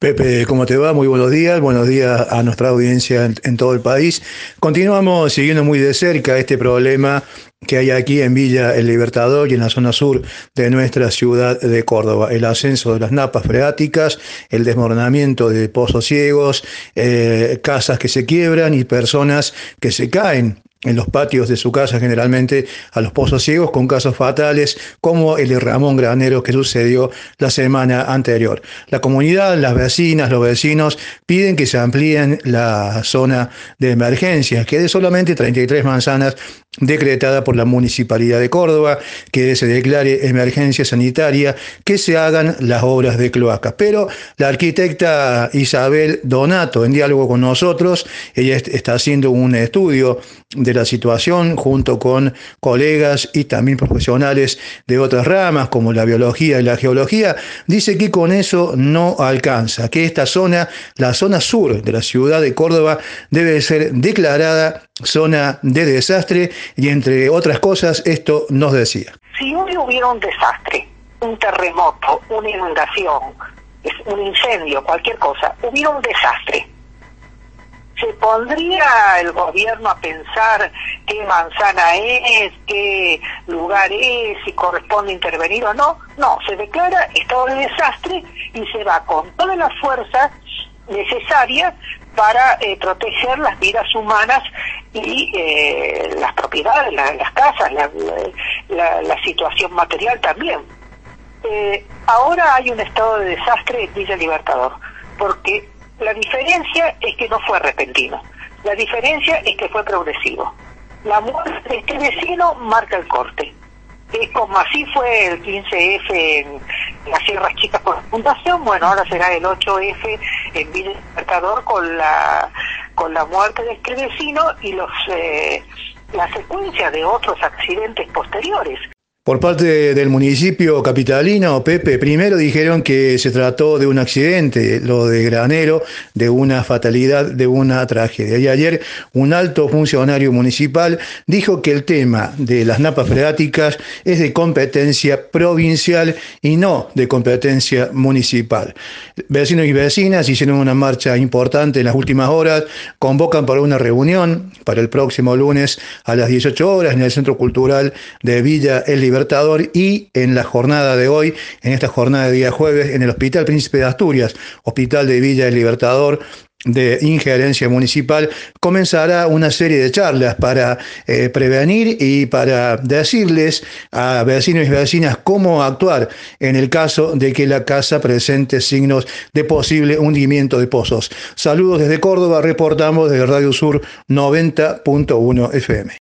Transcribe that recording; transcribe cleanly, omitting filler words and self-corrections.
Pepe, ¿cómo te va? Muy buenos días a nuestra audiencia en todo el país. Continuamos siguiendo muy de cerca este problema que hay aquí en Villa El Libertador y en la zona sur de nuestra ciudad de Córdoba. El ascenso de las napas freáticas, el desmoronamiento de pozos ciegos, casas que se quiebran y personas que se caen en los patios de su casa, generalmente a los pozos ciegos, con casos fatales como el de Ramón Granero que sucedió la semana anterior. La comunidad, las vecinas, los vecinos piden que se amplíen la zona de emergencia, que es de solamente 33 manzanas decretada por la Municipalidad de Córdoba, que se declare emergencia sanitaria, que se hagan las obras de cloacas. Pero la arquitecta Isabel Donato, en diálogo con nosotros, ella está haciendo un estudio de la situación junto con colegas y también profesionales de otras ramas como la biología y la geología, dice que con eso no alcanza, que esta zona, la zona sur de la ciudad de Córdoba, debe ser declarada zona de desastre y entre otras cosas esto nos decía. Si hoy hubiera un desastre, un terremoto, una inundación, un incendio, cualquier cosa, hubiera un desastre, ¿se pondría el gobierno a pensar qué manzana es, qué lugar es, si corresponde intervenir o no? No, se declara estado de desastre y se va con toda la fuerza necesaria para proteger las vidas humanas y las propiedades, las casas, la situación material también. Ahora hay un estado de desastre en Villa Libertador, porque la diferencia es que no fue repentino, la diferencia es que fue progresivo. La muerte de este vecino marca el corte. Es como así fue el 15F en las Sierras Chicas con la Fundación, bueno, ahora será el 8F en Villa Libertador con la muerte de este vecino y la secuencia de otros accidentes posteriores. Por parte del municipio capitalino, Pepe, primero dijeron que se trató de un accidente, lo de Granero, de una fatalidad, de una tragedia. Y ayer un alto funcionario municipal dijo que el tema de las napas freáticas es de competencia provincial y no de competencia municipal. Vecinos y vecinas hicieron una marcha importante en las últimas horas, convocan para una reunión para el próximo lunes a las 18 horas en el Centro Cultural de Villa El Libertador y en la jornada de hoy, en esta jornada de día jueves, en el Hospital Príncipe de Asturias, Hospital de Villa El Libertador, de injerencia municipal, comenzará una serie de charlas para prevenir y para decirles a vecinos y vecinas cómo actuar en el caso de que la casa presente signos de posible hundimiento de pozos. Saludos desde Córdoba, reportamos desde Radio Sur 90.1 FM.